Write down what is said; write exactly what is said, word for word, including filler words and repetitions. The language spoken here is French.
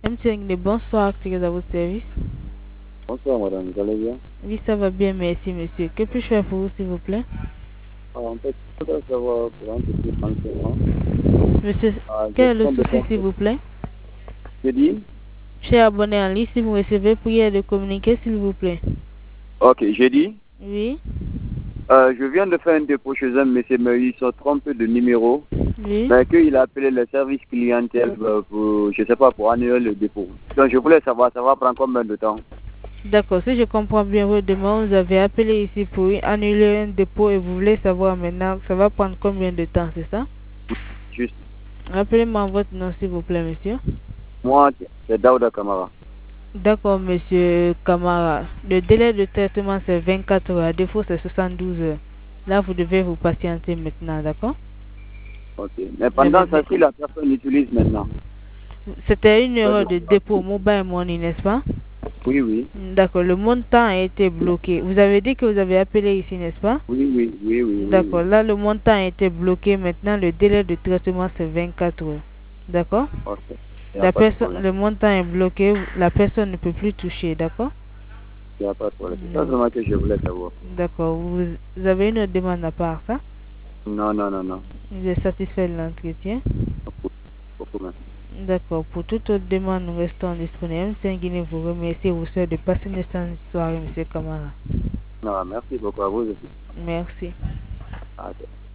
Monsieur, bonsoir, c'est à votre service. Bonsoir madame, vous allez bien? Oui, ça va bien, merci monsieur. Que puis-je faire pour vous, s'il vous plaît? Ah, en fait, je voudrais savoir pour un petit renseignement. Monsieur, Ah, quel est le gestion de souci, compte. s'il vous plaît? Je dis? Cher abonné en ligne, si vous recevez, priez de communiquer, s'il vous plaît. Ok, j'ai dit. Oui, Euh, je viens de faire un dépôt chez un monsieur, mais il se trompe de numéro. oui. Mais qu'il a appelé le service clientèle euh, pour, je sais pas, pour annuler le dépôt. Donc je voulais savoir, ça va prendre combien de temps? D'accord, si je comprends bien votre demande, vous avez appelé ici pour annuler un dépôt et vous voulez savoir maintenant, ça va prendre combien de temps, c'est ça? Juste. Rappelez-moi votre nom, s'il vous plaît, monsieur. Moi, c'est Daouda Kamara. D'accord, monsieur Kamara. Le délai de traitement, c'est vingt-quatre heures. À défaut, c'est soixante-douze heures. Là, vous devez vous patienter maintenant, d'accord? Ok. Mais Mais- mais- pendant ça, mais- si la personne utilise maintenant. C'était une erreur de C'est-à-dire- dépôt mobile money, n'est-ce pas? Oui, oui. D'accord, le montant a été bloqué. Vous avez dit que vous avez appelé ici, n'est-ce pas? Oui, oui, oui, oui, oui, D'accord, oui. là, le montant a été bloqué. Maintenant, le délai de traitement, c'est vingt-quatre heures. D'accord? Ok. Il n'y a La pas de personne, problème. le montant est bloqué. La personne ne peut plus toucher, d'accord? Il n'y a pas de problème. C'est ça Non. seulement que je voulais savoir. D'accord, vous, vous avez une autre demande à part ça? Non, non, non, non. Vous êtes satisfait de l'entretien? Beaucoup, beaucoup merci. D'accord, pour toute autre demande, nous restons disponibles. C'est Guinée vous remercie et vous souhaite de passer une excellente soirée, monsieur Kamara. Non, merci beaucoup à vous aussi. Merci. Ok.